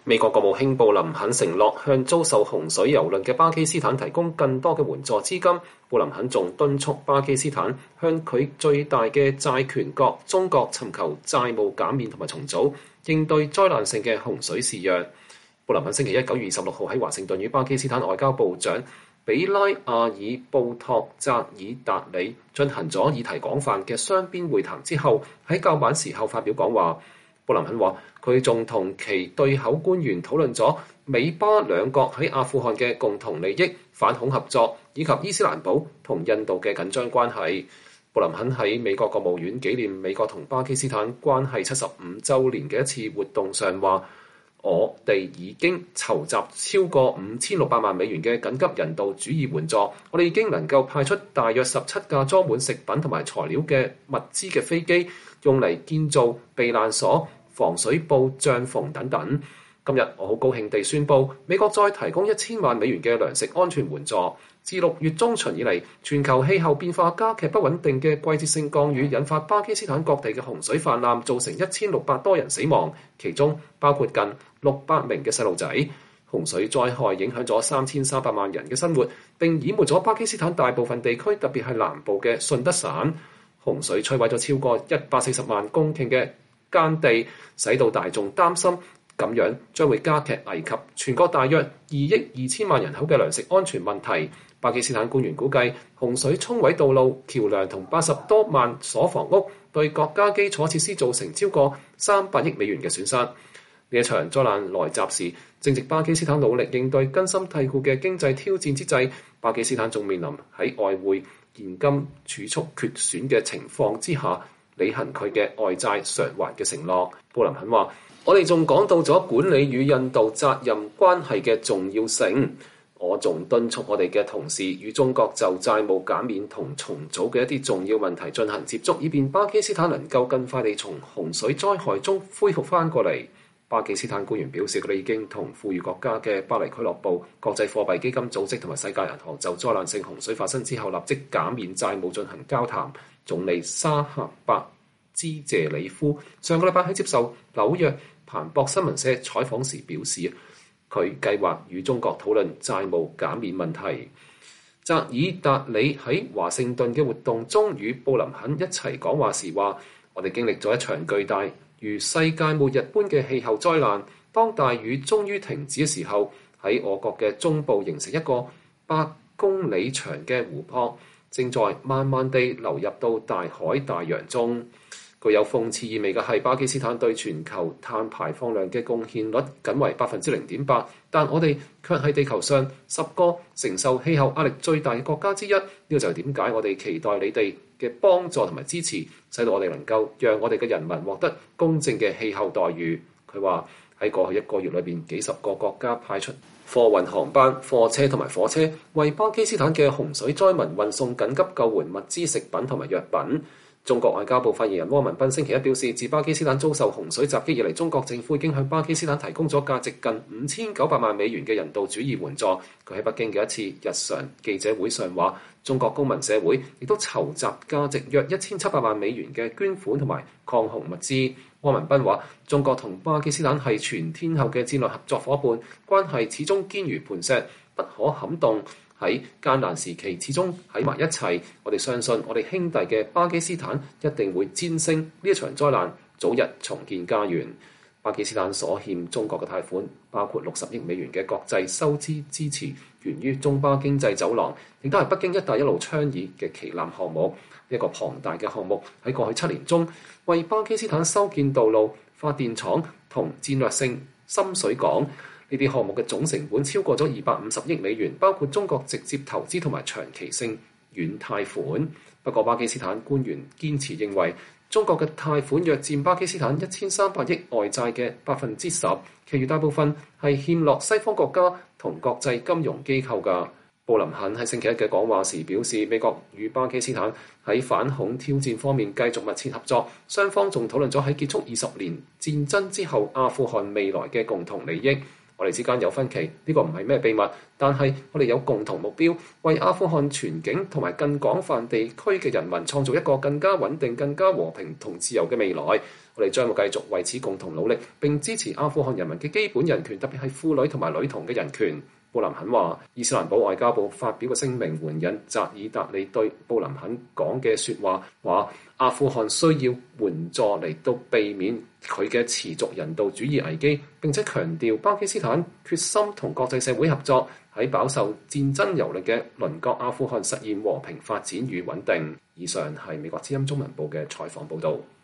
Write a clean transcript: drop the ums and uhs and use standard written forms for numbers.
美國國務卿布林肯承諾向遭受洪水蹂躪嘅巴基斯坦提供更多嘅援助資金。布林肯仲敦促巴基斯坦向佢最大嘅債權國中國尋求債務減免同埋重組，應對災難性嘅洪水肆虐。布林肯星期一9月26號喺華盛頓與巴基斯坦外交部長比拉阿爾布托扎爾達里進行咗議題廣泛嘅雙邊會談之後，喺較晚時候發表講話。布林肯話：佢仲同其對口官員討論咗美巴兩國喺阿富汗嘅共同利益、反恐合作以及伊斯蘭堡同印度嘅緊張關係。布林肯喺美國國務院紀念美國同巴基斯坦關係75週年嘅一次活動上話：我哋已經籌集超過5600萬美元嘅緊急人道主義援助，我哋已經能夠派出大約17架裝滿食品同埋材料嘅物資嘅飛機，用嚟建造避難所、防水布、帳篷等等。今日我好高興地宣布，美國再提供1000萬美元嘅糧食安全援助。自6月中旬以嚟，全球氣候變化加劇不穩定嘅季節性降雨，引發巴基斯坦各地嘅洪水泛濫，造成1600多人死亡，其中包括近600名嘅細路仔。洪水災害影響咗3300萬人嘅生活，並淹沒咗巴基斯坦大部分地區，特別係南部嘅順德省。洪水摧毀咗超過140萬公頃嘅耕地，使到大眾擔心咁樣將會加劇危及全國大約2億2000萬人口嘅糧食安全問題。巴基斯坦官員估計，洪水沖毀道路、橋梁同80多萬所房屋，對國家基礎設施造成超過300億美元嘅損失。呢一場災難來襲時，正值巴基斯坦努力應對根深蒂固嘅經濟挑戰之際，巴基斯坦仲面臨喺外匯現金儲蓄缺損嘅情況之下，履行佢嘅外債償還嘅承諾。布林肯話：我哋仲講到咗管理與印度責任關係嘅重要性。我仲敦促我哋嘅同事與中國就債務減免同重組嘅一啲重要問題進行接觸，以便巴基斯坦能夠更快地從洪水災害中恢復翻過嚟。巴基斯坦官員表示，佢哋已經同富裕國家嘅巴黎俱樂部、國際貨幣基金組織同埋世界銀行就災難性洪水發生之後立即減免債務進行交談。總理沙赫伯茲謝里夫上個禮拜喺接受紐約彭博新聞社採訪時表示，佢計劃與中國討論債務減免問題。扎爾達里喺華盛頓嘅活動中與布林肯一齊講話時話：我哋經歷咗一場巨大如世界末日般嘅氣候災難，當大雨終於停止嘅時候，喺我國嘅中部形成一個8公里長嘅湖泊，正在慢慢地流入到大海大洋中。具有諷刺意味嘅係，巴基斯坦對全球碳排放量嘅貢獻率僅為0.8%，但我哋卻係地球上10個承受氣候壓力最大嘅國家之一。呢個就係點解我哋期待你哋嘅幫助同埋支持，使到我哋能夠讓我哋嘅人民獲得公正嘅氣候待遇。佢話喺過去1個月裏邊，幾十個國家派出貨運航班、貨車同埋火車，為巴基斯坦嘅洪水災民運送緊急救援物資、食品同埋藥品。中國外交部發言人汪文斌星期一表示，自巴基斯坦遭受洪水襲擊以嚟，中國政府已經向巴基斯坦提供咗價值近5900萬美元嘅人道主義援助。佢喺北京嘅一次日常記者會上話，中國公民社會亦都籌集價值約1700萬美元嘅捐款同埋抗洪物資。汪文斌話，中國同巴基斯坦係全天候嘅戰略合作伙伴，關係始終堅如磐石，不可撼動。喺艱難時期始終喺埋一齊，我哋相信我哋兄弟嘅巴基斯坦一定會戰勝呢一場災難，早日重建家園。巴基斯坦所欠中國嘅貸款包括60億美元嘅國際收支支持，源於中巴經濟走廊，亦都係北京一帶一路倡議嘅旗艦項目。一個龐大嘅項目喺過去7年中，為巴基斯坦修建道路、發電廠同戰略性深水港。呢啲項目嘅總成本超過咗250億美元，包括中國直接投資同埋長期性軟貸款。不過，巴基斯坦官員堅持認為，中國嘅貸款約佔巴基斯坦1300億外債嘅10%，其餘大部分係欠落西方國家同國際金融機構㗎。布林肯喺星期一嘅講話時表示，美國與巴基斯坦喺反恐挑戰方面繼續密切合作，雙方仲討論咗喺結束20年戰爭之後阿富汗未來嘅共同利益。我哋之間有分歧，呢個唔係咩秘密，但係我哋有共同目標，為阿富汗全境同埋更廣泛地區嘅人民創造一個更加穩定、更加和平同自由嘅未來。 我哋將會繼續為此共同努力，並支持阿富汗人民嘅基本人權，特別係婦女同埋女童嘅人權。布林肯話，伊斯蘭堡外交部發表嘅聲明援引扎爾達里對布林肯講嘅説話，話阿富汗需要援助嚟到避免佢嘅持續人道主義危機，並且強調巴基斯坦決心同國際社會合作，喺飽受戰爭蹂躪嘅鄰國阿富汗實現和平發展與穩定。以上係美國之音中文部嘅採訪報導。